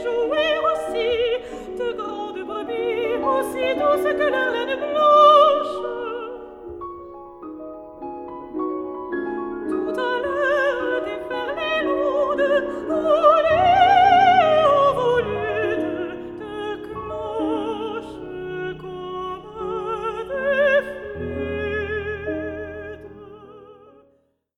jouer aussi de grandes brebis, aussi douces que la laine blanche. Tout à l'heure déferlait l'onde.